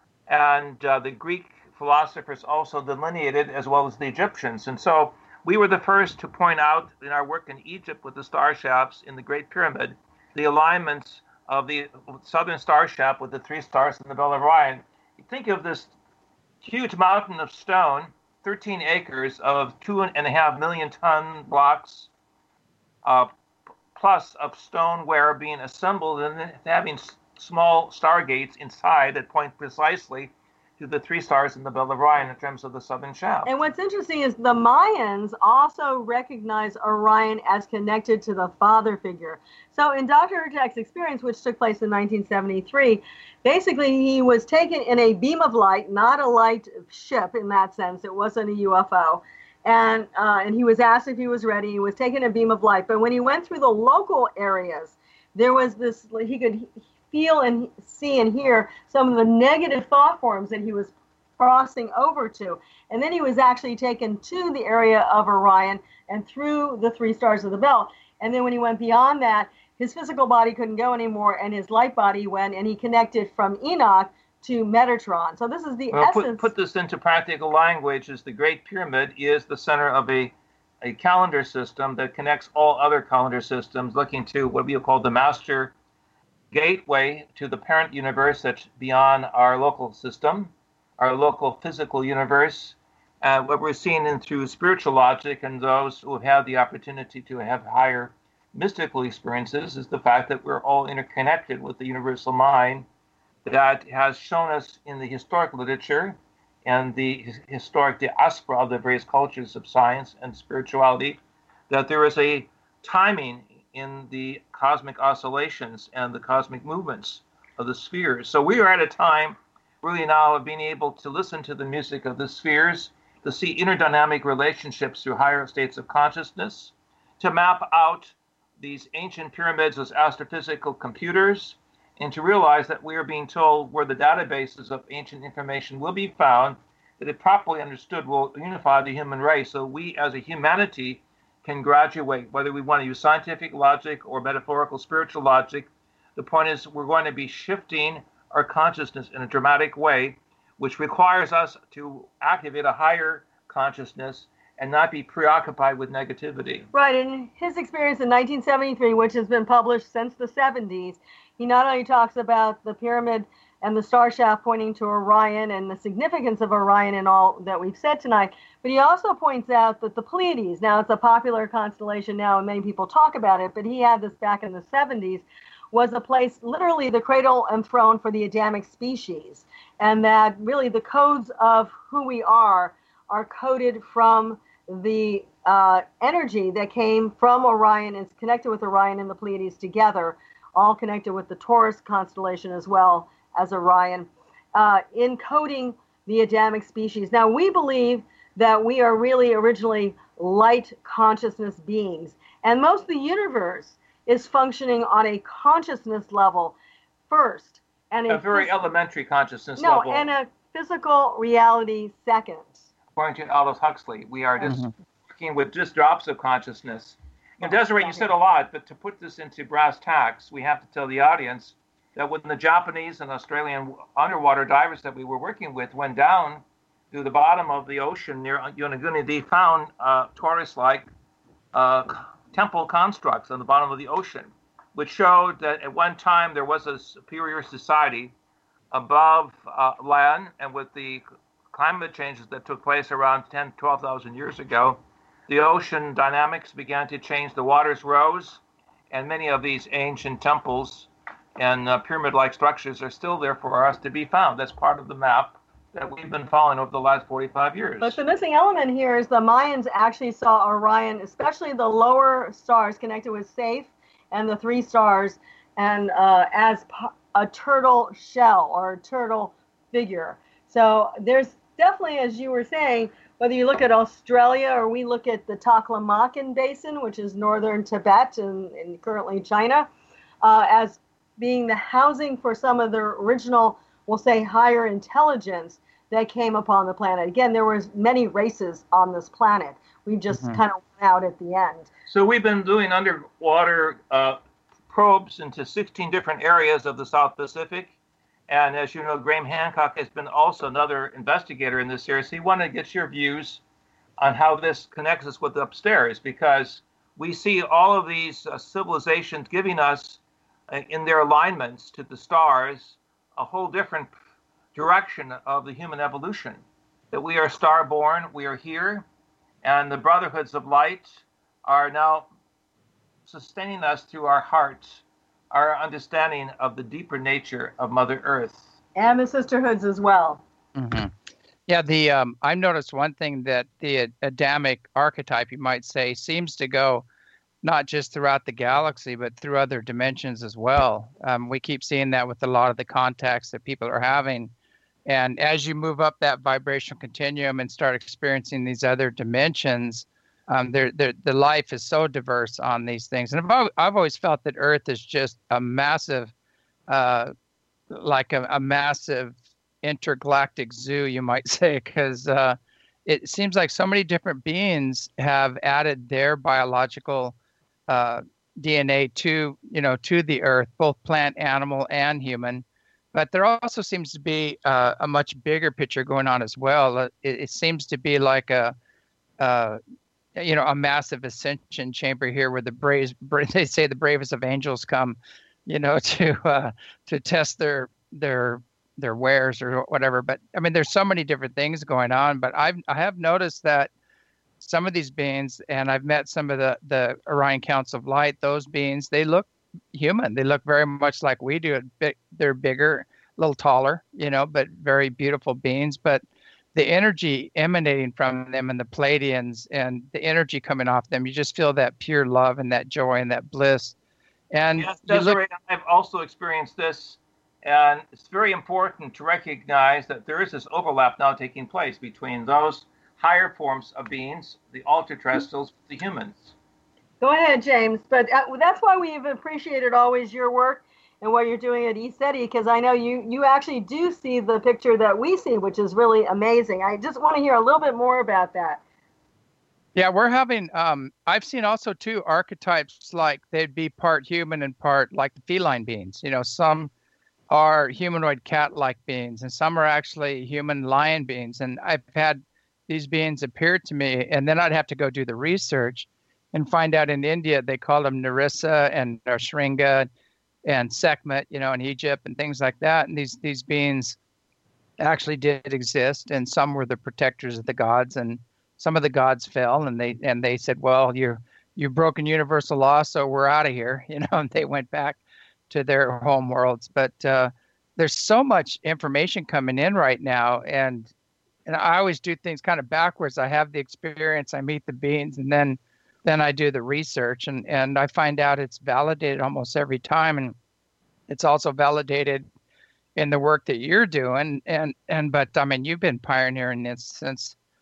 and uh, the Greek philosophers also delineated, as well as the Egyptians. And so we were the first to point out in our work in Egypt with the star shafts in the Great Pyramid, the alignments of the southern star shaft with the three stars in the belt of Orion. You think of this huge mountain of stone, thirteen acres of two and a half million ton blocks, uh, plus of stoneware being assembled and then having s- small stargates inside that point precisely to the three stars in the belt of Orion in terms of the southern shaft. And what's interesting is the Mayans also recognize Orion as connected to the father figure. So in Doctor Hurtak's experience, which took place in nineteen seventy-three, basically he was taken in a beam of light, not a light ship in that sense. It wasn't a U F O. And uh, and he was asked if he was ready. He was taken a beam of light. But when he went through the local areas, there was this, he could feel and see and hear some of the negative thought forms that he was crossing over to. And then he was actually taken to the area of Orion and through the three stars of the belt. And then when he went beyond that, his physical body couldn't go anymore, and his light body went, and he connected from Enoch to Metatron. So this is the well, essence. Put, put this into practical language, is the Great Pyramid is the center of a, a calendar system that connects all other calendar systems, looking to what we call the master gateway to the parent universe that's beyond our local system, our local physical universe. Uh, what we're seeing in through spiritual logic and those who have had the opportunity to have higher mystical experiences is the fact that we're all interconnected with the universal mind that has shown us in the historic literature and the historic diaspora of the various cultures of science and spirituality that there is a timing in the cosmic oscillations and the cosmic movements of the spheres. So we are at a time really now of being able to listen to the music of the spheres, to see interdynamic relationships through higher states of consciousness, to map out these ancient pyramids as astrophysical computers, and to realize that we are being told where the databases of ancient information will be found, that if properly understood will unify the human race. So we as a humanity can graduate, whether we want to use scientific logic or metaphorical spiritual logic. The point is we're going to be shifting our consciousness in a dramatic way, which requires us to activate a higher consciousness and not be preoccupied with negativity. Right, in his experience in nineteen seventy-three, which has been published since the seventies, he not only talks about the pyramid and the star shaft pointing to Orion and the significance of Orion and all that we've said tonight, but he also points out that the Pleiades, now it's a popular constellation now and many people talk about it, but he had this back in the seventies, was a place, literally the cradle and throne for the Adamic species, and that really the codes of who we are are coded from the uh, energy that came from Orion, is connected with Orion and the Pleiades together, all connected with the Taurus constellation as well as Orion, uh, encoding the Adamic species. Now, we believe that we are really originally light consciousness beings. And most of the universe is functioning on a consciousness level first. And a, a very phys- elementary consciousness no, level. No, and a physical reality second. According to Aldous Huxley, we are just mm-hmm. working with just drops of consciousness. And Desiree, you said a lot, but to put this into brass tacks, we have to tell the audience that when the Japanese and Australian underwater divers that we were working with went down to the bottom of the ocean near Yonaguni, they found uh, tortoise-like uh, temple constructs on the bottom of the ocean, which showed that at one time there was a superior society above uh, land, and with the climate changes that took place around ten, twelve thousand years ago, the ocean dynamics began to change, the waters rose, and many of these ancient temples and uh, pyramid-like structures are still there for us to be found. That's part of the map that we've been following over the last forty-five years. But the missing element here is the Mayans actually saw Orion, especially the lower stars connected with Saiph and the three stars, and uh, as a turtle shell or a turtle figure. So there's definitely, as you were saying, whether you look at Australia or we look at the Taklamakan Basin, which is northern Tibet and, and currently China, uh, as being the housing for some of the original, we'll say, higher intelligence that came upon the planet. Again, there was many races on this planet. We just mm-hmm. kind of went out at the end. So we've been doing underwater uh, probes into sixteen different areas of the South Pacific. And as you know, Graham Hancock has been also another investigator in this area. So he wanted to get your views on how this connects us with upstairs, because we see all of these uh, civilizations giving us, uh, in their alignments to the stars, a whole different direction of the human evolution. That we are star-born, we are here, and the brotherhoods of light are now sustaining us through our hearts, our understanding of the deeper nature of Mother Earth. And the sisterhoods as well. Mm-hmm. Yeah, the um, I've noticed one thing, that the Adamic archetype, you might say, seems to go not just throughout the galaxy, but through other dimensions as well. Um, we keep seeing that with a lot of the contacts that people are having. And as you move up that vibrational continuum and start experiencing these other dimensions, Um, they're, they're, the life is so diverse on these things. And I've, I've always felt that Earth is just a massive, uh, like a, a massive intergalactic zoo, you might say, because uh, it seems like so many different beings have added their biological uh, D N A to, you know, to the Earth, both plant, animal, and human. But there also seems to be uh, a much bigger picture going on as well. It, it seems to be like a, uh, you know, a massive ascension chamber here, where the braves, they say the bravest of angels come, you know, to uh, to test their their their wares or whatever. But I mean, there's so many different things going on. But I've I have noticed that some of these beings, and I've met some of the the Orion Counts of Light. Those beings, they look human. They look very much like we do. They're bigger, a little taller, you know, but very beautiful beings. But the energy emanating from them, and the Pleiadians, and the energy coming off them, you just feel that pure love and that joy and that bliss. And yes, Desiree, look- I've also experienced this, and it's very important to recognize that there is this overlap now taking place between those higher forms of beings, the ultra-terrestrials, the humans. Go ahead, James. But uh, that's why we've appreciated always your work and what you're doing at ECETI, because I know you you actually do see the picture that we see, which is really amazing. I just want to hear a little bit more about that. Yeah, we're having, um, I've seen also too archetypes like they'd be part human and part like the feline beings. You know, some are humanoid cat-like beings, and some are actually human lion beings. And I've had these beings appear to me, and then I'd have to go do the research and find out in India they call them Narissa and Shringa and Sekhmet, you know, in Egypt and things like that. And these these beings actually did exist, and some were the protectors of the gods, and some of the gods fell, and they and they said, well, you're you've broken universal law, so we're out of here, you know, and they went back to their home worlds. But uh, there's so much information coming in right now, and and I always do things kind of backwards. I have the experience, I meet the beings, and then then I do the research, and, and I find out it's validated almost every time. And it's also validated in the work that you're doing. And, and, but I mean, you've been pioneering this since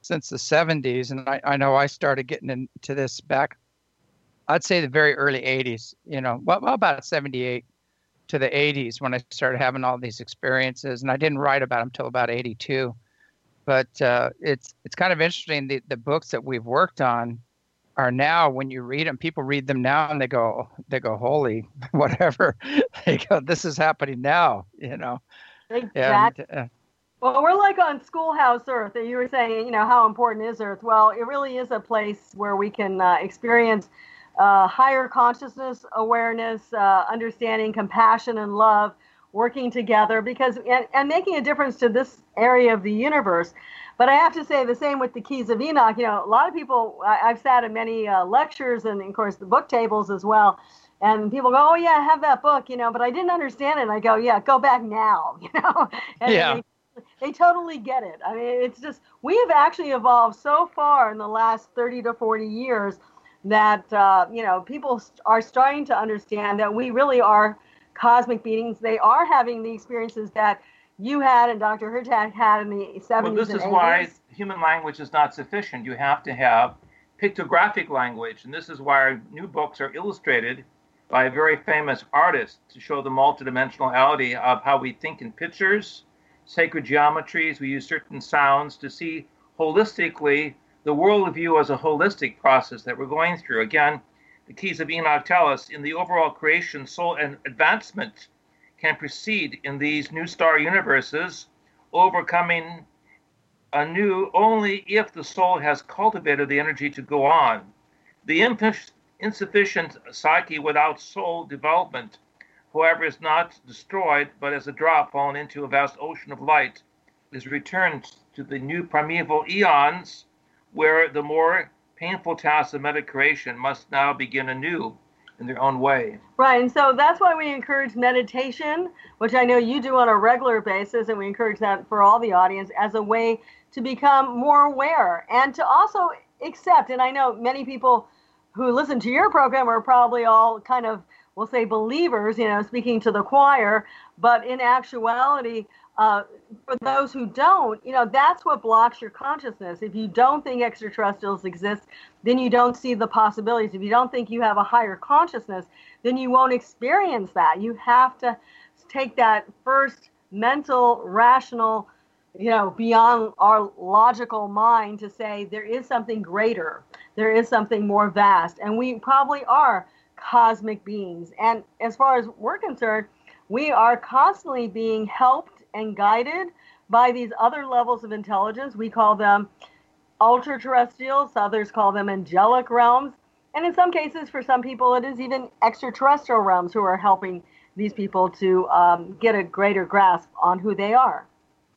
since the seventies, and I, I know I started getting into this back, I'd say the very early eighties, you know, well, well about seventy-eight to the eighties when I started having all these experiences, and I didn't write about them until about eighty-two. But uh, it's it's kind of interesting. The, the books that we've worked on are now, when you read them, people read them now and they go, they go, holy, whatever. They go, this is happening now, you know. Exactly. And, uh, well, we're like on Schoolhouse Earth. You were saying, you know, how important is Earth? Well, it really is a place where we can uh, experience uh, higher consciousness, awareness, uh, understanding, compassion, and love, working together, because and, and making a difference to this area of the universe. But I have to say the same with the Keys of Enoch. You know, a lot of people, I, I've sat in many uh, lectures and, of course, the book tables as well. And people go, oh, yeah, I have that book, you know, but I didn't understand it. And I go, yeah, go back now, you know. And yeah. They, they totally get it. I mean, it's just, we have actually evolved so far in the last thirty to forty years that, uh, you know, people are starting to understand that we really are cosmic beings. They are having the experiences that you had and Doctor Hurtak had in the seventies and eighties. Well, this is why human language is not sufficient. You have to have pictographic language, and this is why our new books are illustrated by a very famous artist to show the multidimensionality of how we think in pictures, sacred geometries. We use certain sounds to see holistically the worldview as a holistic process that we're going through. Again, the Keys of Enoch tell us in the overall creation, soul and advancement can proceed in these new star universes, overcoming anew only if the soul has cultivated the energy to go on. The imp- insufficient psyche without soul development, however, is not destroyed, but as a drop fallen into a vast ocean of light, is returned to the new primeval eons, where the more painful tasks of meta-creation must now begin anew in their own way. Right, and so that's why we encourage meditation, which I know you do on a regular basis, and we encourage that for all the audience as a way to become more aware and to also accept. And I know many people who listen to your program are probably all kind of, we'll say, believers, you know, speaking to the choir, but in actuality, uh, for those who don't, you know, that's what blocks your consciousness. If you don't think extraterrestrials exist, then you don't see the possibilities. If you don't think you have a higher consciousness, then you won't experience that. You have to take that first mental, rational, you know, beyond our logical mind to say there is something greater. There is something more vast. And we probably are cosmic beings. And as far as we're concerned, we are constantly being helped and guided by these other levels of intelligence. We call them ultra-terrestrials. Others call them angelic realms. And in some cases, for some people, it is even extraterrestrial realms who are helping these people to um, get a greater grasp on who they are.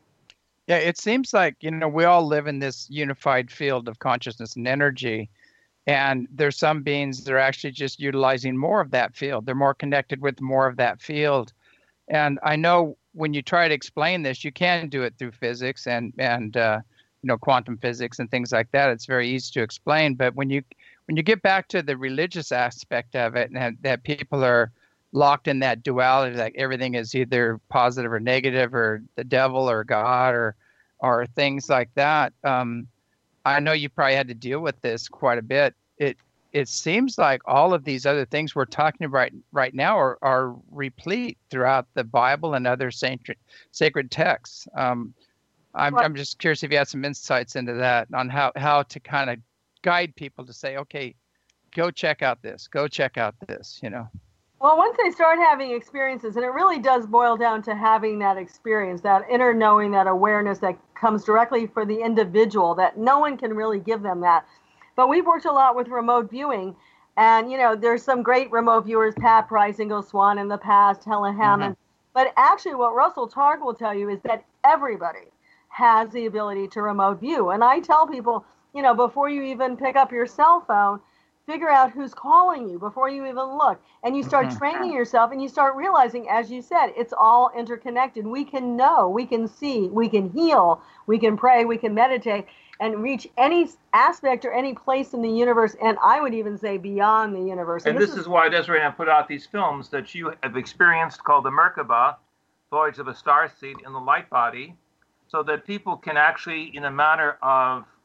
Yeah, it seems like, you know, we all live in this unified field of consciousness and energy. And there's some beings that are actually just utilizing more of that field. They're more connected with more of that field. And I know when you try to explain this, you can do it through physics and, and uh, you know, quantum physics and things like that. It's very easy to explain. But when you when you get back to the religious aspect of it, and that people are locked in that duality, like everything is either positive or negative, or the devil or God, or or things like that. Um, I know you probably had to deal with this quite a bit. It it seems like all of these other things we're talking about right now are, are replete throughout the Bible and other sacred sacred texts. Um, I'm I'm just curious if you had some insights into that, on how, how to kind of guide people to say, okay, go check out this, go check out this, you know. Well, once they start having experiences, and it really does boil down to having that experience, that inner knowing, that awareness that comes directly for the individual, that no one can really give them that. But we've worked a lot with remote viewing, and, you know, there's some great remote viewers, Pat Price, Ingo Swann in the past, Helen Hammond. Mm-hmm. But actually what Russell Targ will tell you is that everybody has the ability to remote view. And I tell people, you know, before you even pick up your cell phone, figure out who's calling you before you even look. And you start mm-hmm. training yourself, and you start realizing, as you said, it's all interconnected. We can know, we can see, we can heal, we can pray, we can meditate, and reach any aspect or any place in the universe, and I would even say beyond the universe. And, and this, this is, is why Desiree and I put out these films that you have experienced called the Merkaba, Voyage of a Starseed in the Light Body, so that people can actually, in a manner of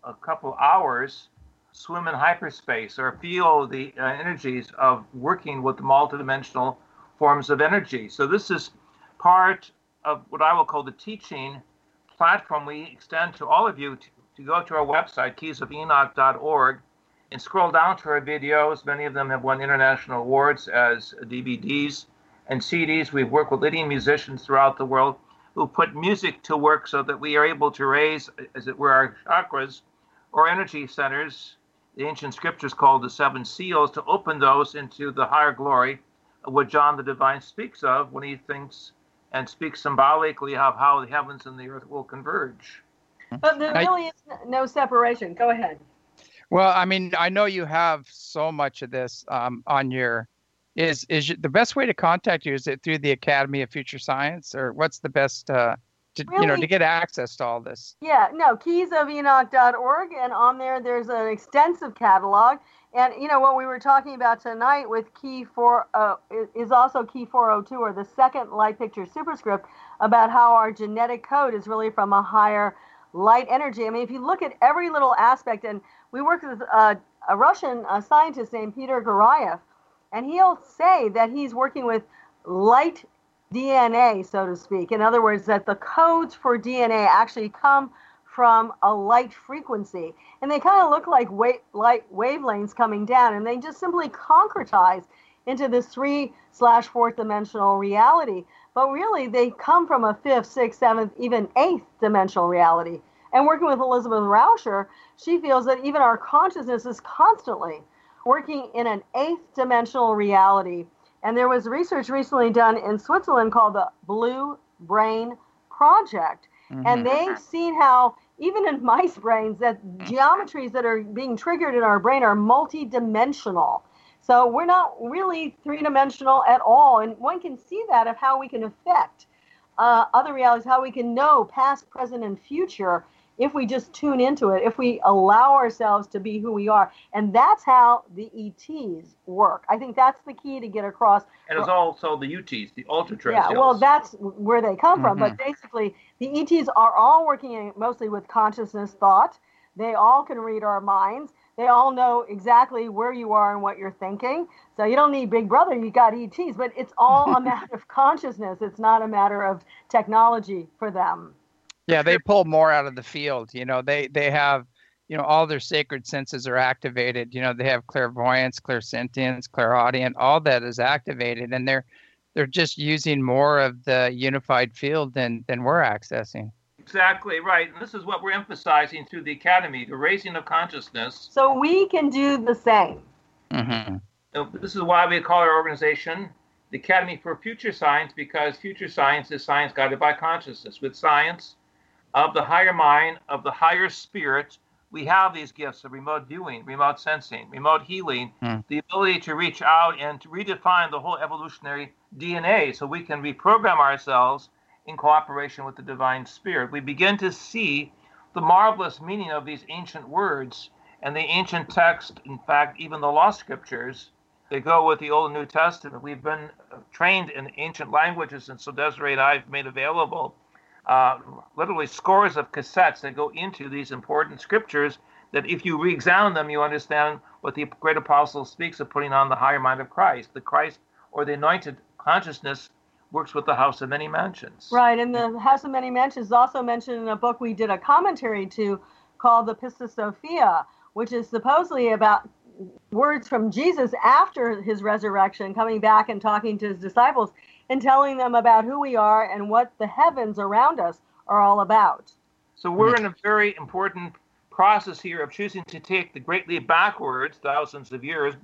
a couple hours, swim in hyperspace or feel the uh, energies of working with the multidimensional forms of energy. So this is part of what I will call the teaching platform we extend to all of you to, to go to our website, keys of enoch dot org, and scroll down to our videos. Many of them have won international awards as D V Ds and C Ds. We've worked with leading musicians throughout the world who put music to work so that we are able to raise, as it were, our chakras or energy centers, the ancient scriptures called the seven seals, to open those into the higher glory of what John the Divine speaks of when he thinks and speaks symbolically of how the heavens and the earth will converge. But there really is no separation. Go ahead. Well, I mean, I know you have so much of this um, on your, is is the best way to contact you, is it through the Academy of Future Science, or what's the best, uh, to, really? you know, to get access to all this? Yeah, no, keys of enoch dot org, and on there, there's an extensive catalog. And, you know, what we were talking about tonight with key four uh, is also key four oh two, or the second light picture superscript, about how our genetic code is really from a higher light energy. I mean, if you look at every little aspect, and we work with uh, a Russian uh, scientist named Peter Garayev, and he'll say that he's working with light D N A, so to speak. In other words, that the codes for D N A actually come from a light frequency. And they kind of look like wa- light wavelengths coming down, and they just simply concretize into this three slash fourth dimensional reality. But really, they come from a fifth, sixth, seventh, even eighth dimensional reality. And working with Elizabeth Rauscher, she feels that even our consciousness is constantly working in an eighth dimensional reality. And there was research recently done in Switzerland called the Blue Brain Project. Mm-hmm. And they've seen how, even in mice brains, that geometries that are being triggered in our brain are multidimensional. So we're not really three-dimensional at all. And one can see that of how we can affect uh, other realities, how we can know past, present, and future if we just tune into it, if we allow ourselves to be who we are. And that's how the E Ts work. I think that's the key to get across. And it's also the U Ts, the ultra-terrestrials. Yeah, well, that's where they come Mm-hmm. from. But basically, the E Ts are all working mostly with consciousness thought. They all can read our minds. They all know exactly where you are and what you're thinking. So you don't need Big Brother, you got E Ts. But it's all a matter of consciousness. It's not a matter of technology for them. Yeah, they pull more out of the field. You know, they they have, you know, all their sacred senses are activated. You know, they have clairvoyance, clairsentience, clairaudient, all that is activated, and they're they're just using more of the unified field than than we're accessing. Exactly right. And this is what we're emphasizing through the Academy, the raising of consciousness. So we can do the same. Mm-hmm. This is why we call our organization the Academy for Future Science, because future science is science guided by consciousness. With science of the higher mind, of the higher spirit, we have these gifts of remote viewing, remote sensing, remote healing, mm. the ability to reach out and to redefine the whole evolutionary D N A so we can reprogram ourselves in cooperation with the divine spirit. We begin to see the marvelous meaning of these ancient words and the ancient text. In fact, even the lost scriptures, they go with the Old and New Testament. We've been trained in ancient languages, and so Desiree and I have made available uh, literally scores of cassettes that go into these important scriptures, that if you re-examine them, you understand what the great apostle speaks of putting on the higher mind of Christ. The Christ, or the anointed consciousness, works with the House of Many Mansions. Right, and the House of Many Mansions is also mentioned in a book we did a commentary to called the Pistis Sophia, which is supposedly about words from Jesus after his resurrection, coming back and talking to his disciples and telling them about who we are and what the heavens around us are all about. So we're in a very important process here of choosing to take the great leap backwards thousands of years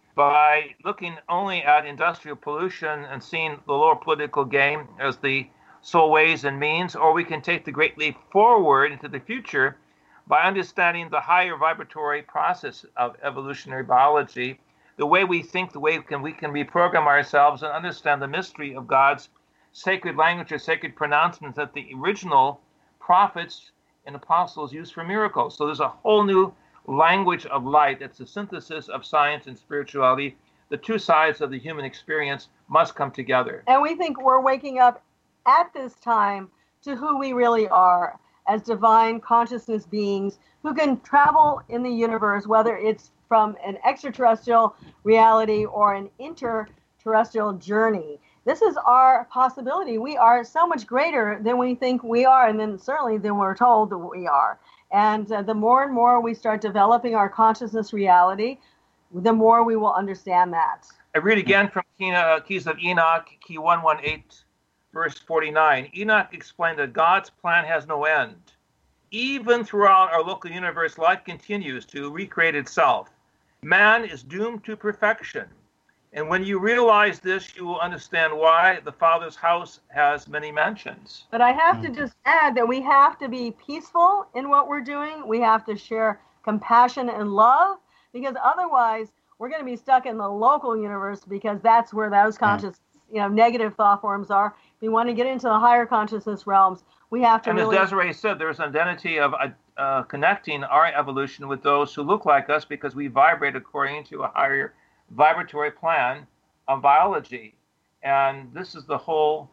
by looking only at industrial pollution and seeing the lower political game as the sole ways and means, or we can take the great leap forward into the future by understanding the higher vibratory process of evolutionary biology, the way we think, the way we can, we can reprogram ourselves and understand the mystery of God's sacred language or sacred pronouncements that the original prophets and apostles used for miracles. So there's a whole new language of light. It's a synthesis of science and spirituality. The two sides of the human experience must come together. And we think we're waking up at this time to who we really are. as divine consciousness beings who can travel in the universe, whether it's from an extraterrestrial reality or an interterrestrial journey. This is our possibility. We are so much greater than we think we are, and then certainly than we're told that we are. And uh, the more and more we start developing our consciousness reality, the more we will understand that. I read again from Keys of Enoch, key one eighteen, verse forty-nine. Enoch explained that God's plan has no end. Even throughout our local universe, life continues to recreate itself. Man is doomed to perfection. And when you realize this, you will understand why the Father's house has many mansions. But I have to just add that we have to be peaceful in what we're doing. We have to share compassion and love, because otherwise we're going to be stuck in the local universe, because that's where those conscious, you know, negative thought forms are. If we want to get into the higher consciousness realms, we have to and really... as Desiree said, there's an identity of uh, connecting our evolution with those who look like us, because we vibrate according to a higher vibratory plan of biology. And this is the whole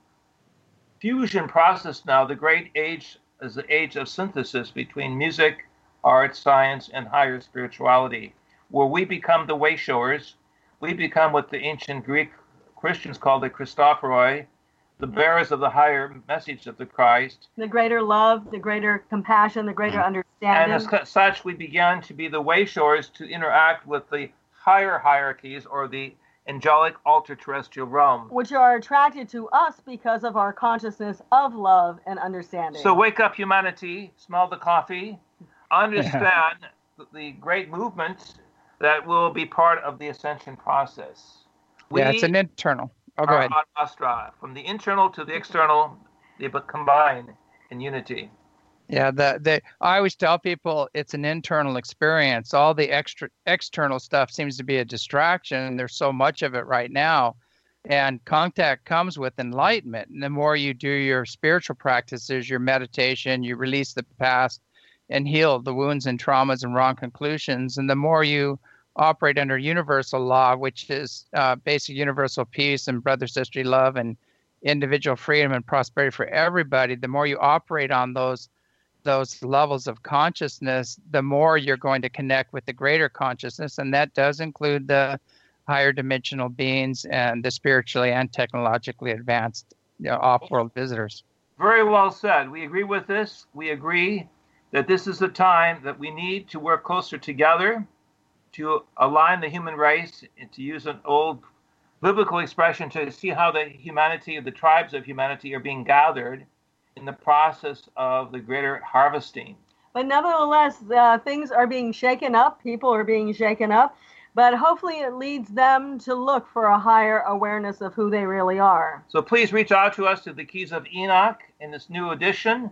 fusion process now. The great age is the age of synthesis between music, art, science, and higher spirituality, where we become the way showers. We become what the ancient Greek Christians called the Christophoroi, the bearers of the higher message of the Christ. The greater love, the greater compassion, the greater understanding. And as such, we began to be the way showers to interact with the higher hierarchies, or the angelic ultra-terrestrial realm, which are attracted to us because of our consciousness of love and understanding. So wake up, humanity, smell the coffee, understand yeah. the great movement that will be part of the ascension process. We yeah, it's an internal. Oh, go ahead. Astra. From the internal to the external, they combine in unity. Yeah, the, the I always tell people it's an internal experience. All the extra external stuff seems to be a distraction. There's so much of it right now. And contact comes with enlightenment. And the more you do your spiritual practices, your meditation, you release the past and heal the wounds and traumas and wrong conclusions. And the more you operate under universal law, which is uh, basic universal peace and brother, sister love and individual freedom and prosperity for everybody, the more you operate on those those levels of consciousness, the more you're going to connect with the greater consciousness. And that does include the higher dimensional beings and the spiritually and technologically advanced, you know, off-world visitors. Very well said. We agree with this. We agree that this is the time that we need to work closer together to align the human race, and to use an old biblical expression, to see how the humanity, the tribes of humanity are being gathered in the process of the greater harvesting. But nevertheless, uh, things are being shaken up. People are being shaken up. But hopefully it leads them to look for a higher awareness of who they really are. So please reach out to us to the Keys of Enoch in this new edition.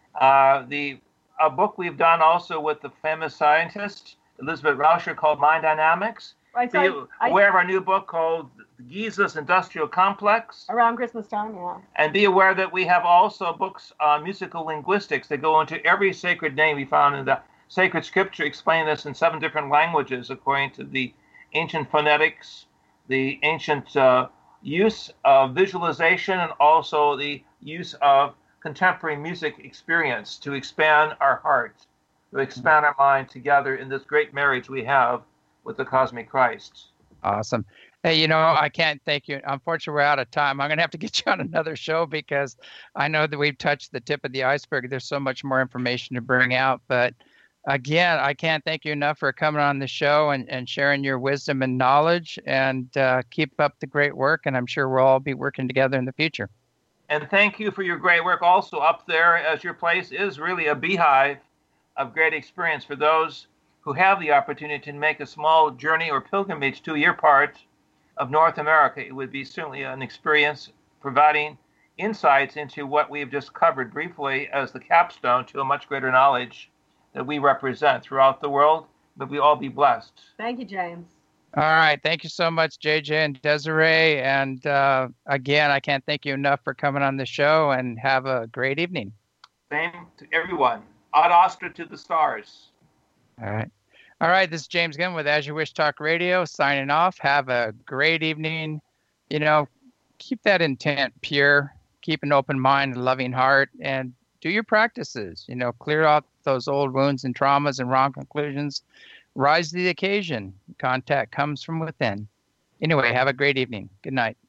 Uh, the a book we've done also with the famous scientist Elizabeth Rauscher called Mind Dynamics. Right, so Be I, aware I, of our new book called Giza's Industrial Complex. Around Christmas time, yeah. And be aware that we have also books on musical linguistics that go into every sacred name we found in the sacred scripture, explain this in seven different languages according to the ancient phonetics, the ancient uh, use of visualization, and also the use of contemporary music experience to expand our heart, to expand our mind together in this great marriage we have with the cosmic Christ. Awesome. Hey, you know, I can't thank you. Unfortunately, we're out of time. I'm going to have to get you on another show, because I know that we've touched the tip of the iceberg. There's so much more information to bring out. But again, I can't thank you enough for coming on the show and, and sharing your wisdom and knowledge, and uh, keep up the great work. And I'm sure we'll all be working together in the future. And thank you for your great work also up there, as your place is really a beehive of great experience for those who have the opportunity to make a small journey or pilgrimage to your part of North America. It would be certainly an experience providing insights into what we've just covered briefly as the capstone to a much greater knowledge that we represent throughout the world. But we all be blessed. Thank you, James. All right. Thank you so much, J J and Desiree. And uh, again, I can't thank you enough for coming on the show, and have a great evening. Same to everyone. Ad Astra to the stars. All right. All right. This is James Gunn with As You Wish Talk Radio, signing off. Have a great evening. You know, keep that intent pure, keep an open mind, a loving heart, and do your practices. You know, clear out those old wounds and traumas and wrong conclusions. Rise to the occasion. Contact comes from within. Anyway, have a great evening. Good night.